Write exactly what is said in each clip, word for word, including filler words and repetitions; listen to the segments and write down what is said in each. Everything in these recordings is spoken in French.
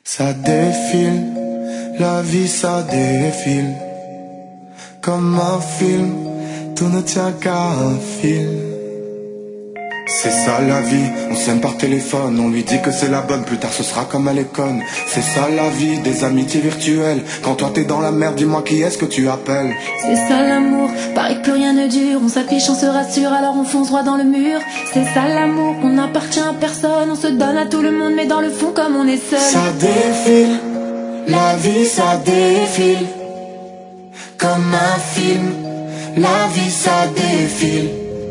Ça défile, la vie ça défile. Comme un film, tout ne tient qu'à un fil. C'est ça la vie, on s'aime par téléphone. On lui dit que c'est la bonne, plus tard ce sera comme à l'école. C'est ça la vie, des amitiés virtuelles. Quand toi t'es dans la merde, dis-moi qui est-ce que tu appelles. C'est ça l'amour, paraît que plus rien ne dure. On s'affiche, on se rassure, alors on fonce droit dans le mur. C'est ça l'amour, on n'appartient à personne. On se donne à tout le monde, mais dans le fond comme on est seul. Ça défile, la vie ça défile. Comme un film, la vie ça défile.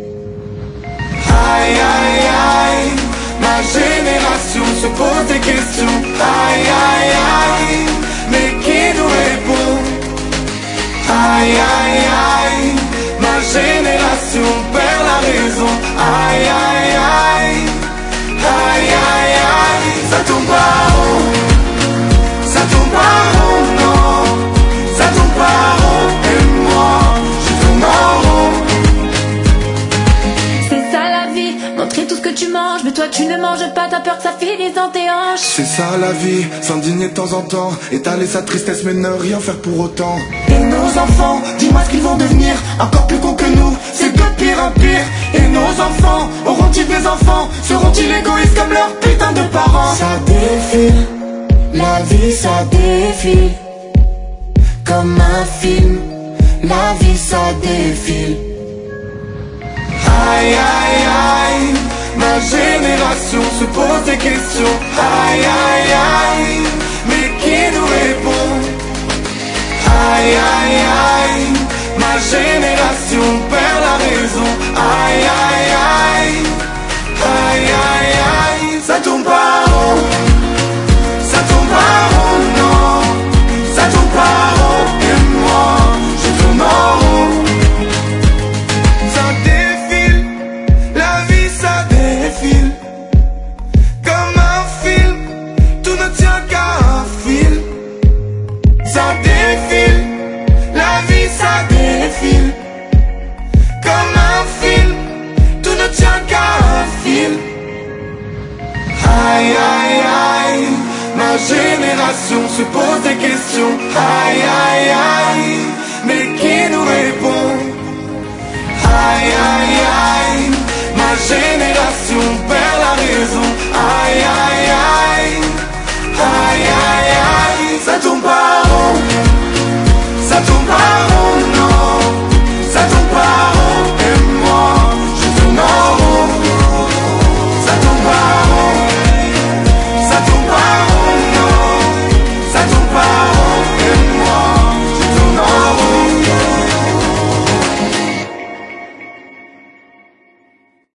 Aïe aïe aïe, ma génération se pose des questions. Aïe aïe aïe, mais qui nous répond? Aïe aïe aïe, ma génération perd la raison. Aïe aïe aïe, aïe aïe aïe, ça tombe pas haut, ça tombe pas haut, non, ça tombe pas haut, et moi, je tourne en rond. Montrer tout ce que tu manges, mais toi tu ne manges pas, t'as peur que ça finisse dans tes hanches. C'est ça la vie, s'indigner de temps en temps, étaler sa tristesse mais ne rien faire pour autant. Et nos enfants, dis-moi ce qu'ils vont devenir, encore plus cons que nous, c'est de pire en pire. Et nos enfants, auront-ils des enfants, seront-ils égoïstes comme leurs putains de parents? Ça défile, la vie ça défile. Comme un film, la vie ça défile. Aïe aïe aïe, ma génération se pose des questions. Aïe aïe aïe, mais qui nous répond? Aïe aïe aïe, ma génération perd la raison. Aïe aïe aïe, aïe aïe aïe, ça tombe pas haut, ça tombe pas haut, non, ça tombe pas haut, et moi, je tourne en rond. Comme un film, tout ne tient qu'à un fil. Ça défile, la vie ça défile. Comme un film, tout ne tient qu'à un fil. Aïe aïe aïe, ma génération se pose des questions. Aïe aïe aïe.